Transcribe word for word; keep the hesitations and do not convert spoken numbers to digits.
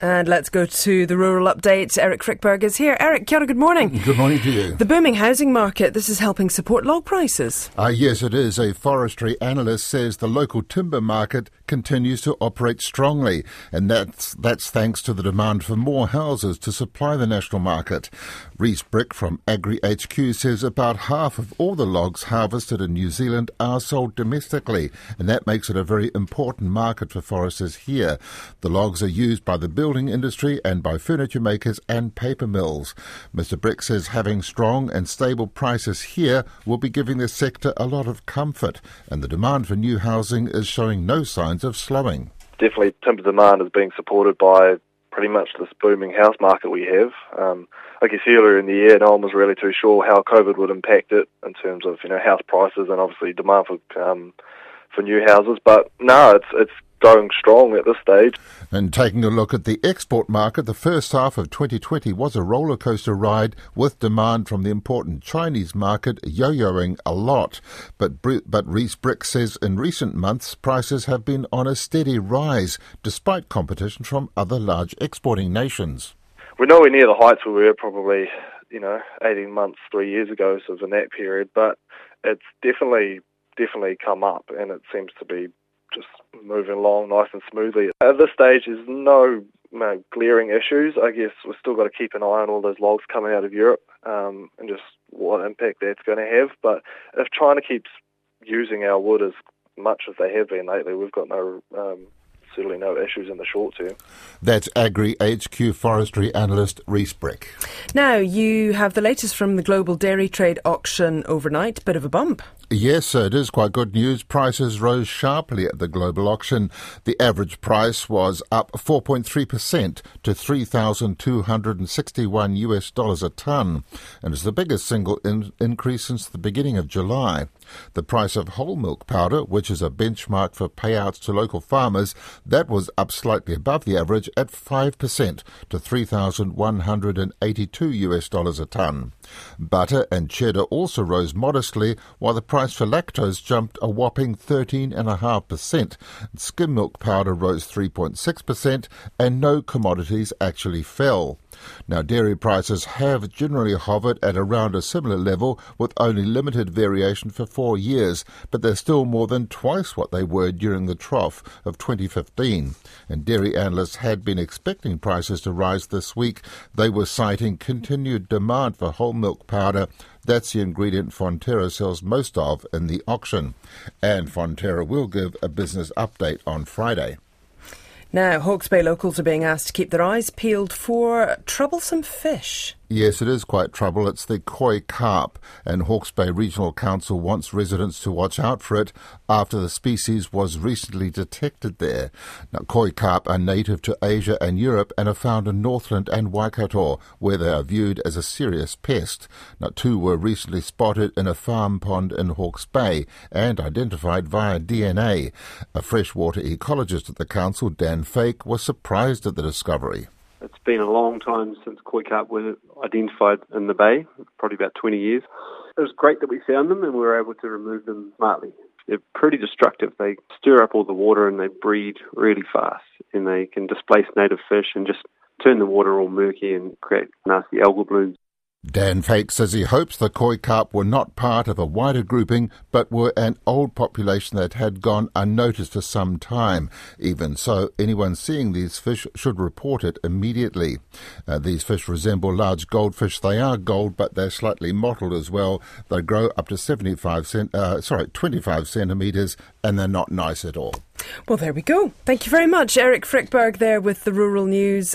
And let's go to the rural update. Eric Frickberg is here. Eric, kia ora, good morning. Good morning to you. The booming housing market, this is helping support log prices. Uh, yes, it is. A forestry analyst says the local timber market continues to operate strongly, and that's that's thanks to the demand for more houses to supply the national market. Rhys Brick from Agri H Q says about half of all the logs harvested in New Zealand are sold domestically, and that makes it a very important market for foresters here. The logs are used by the building industry and by furniture makers and paper mills. Mister Brick says having strong and stable prices here will be giving the sector a lot of comfort, and the demand for new housing is showing no signs of slowing. Definitely timber demand is being supported by pretty much this booming house market we have. Um, I guess earlier in the year no one was really too sure how COVID would impact it in terms of, you know, house prices and obviously demand for um, for new houses, but no, it's it's going strong at this stage. And taking a look at the export market, the first half of twenty twenty was a roller coaster ride with demand from the important Chinese market yo-yoing a lot. But but Rhys Brick says in recent months prices have been on a steady rise despite competition from other large exporting nations. We're nowhere near the heights we were probably, you know, eighteen months, three years ago, sort of in that period, but it's definitely definitely come up, and it seems to be just moving along nice and smoothly. At this stage, there's no, no glaring issues. I guess we've still got to keep an eye on all those logs coming out of Europe um, and just what impact that's going to have. But if China keeps using our wood as much as they have been lately, we've got no um, certainly no issues in the short term. That's Agri H Q forestry analyst Rhys Brick. Now, you have the latest from the global dairy trade auction overnight. Bit of a bump. Yes, it is quite good news. Prices rose sharply at the global auction. The average price was up four point three percent to three thousand two hundred sixty-one US dollars a tonne, and it's the biggest single in- increase since the beginning of July. The price of whole milk powder, which is a benchmark for payouts to local farmers, that was up slightly above the average at five percent to three thousand one hundred eighty-two US dollars a tonne. Butter and cheddar also rose modestly, while the price for lactose jumped a whopping thirteen point five percent. Skim milk powder rose three point six percent, and no commodities actually fell. Now, dairy prices have generally hovered at around a similar level, with only limited variation for four years, but they're still more than twice what they were during the trough of twenty fifteen. And dairy analysts had been expecting prices to rise this week. They were citing continued demand for whole milk powder. That's the ingredient Fonterra sells most of in the auction. And Fonterra will give a business update on Friday. Now, Hawke's Bay locals are being asked to keep their eyes peeled for troublesome fish. Yes, it is quite trouble. It's the koi carp, and Hawke's Bay Regional Council wants residents to watch out for it after the species was recently detected there. Now, koi carp are native to Asia and Europe and are found in Northland and Waikato, where they are viewed as a serious pest. Now, two were recently spotted in a farm pond in Hawke's Bay and identified via D N A. A freshwater ecologist at the council, Dan Fake, was surprised at the discovery. It's been a long time since koi carp were identified in the bay, probably about twenty years. It was great that we found them and we were able to remove them smartly. They're pretty destructive. They stir up all the water and they breed really fast, and they can displace native fish and just turn the water all murky and create nasty algal blooms. Dan Fake says he hopes the koi carp were not part of a wider grouping, but were an old population that had gone unnoticed for some time. Even so, anyone seeing these fish should report it immediately. Uh, these fish resemble large goldfish. They are gold, but they're slightly mottled as well. They grow up to seventy-five cent, uh, sorry, twenty-five centimetres, and they're not nice at all. Well, there we go. Thank you very much, Eric Frickberg there with the Rural News.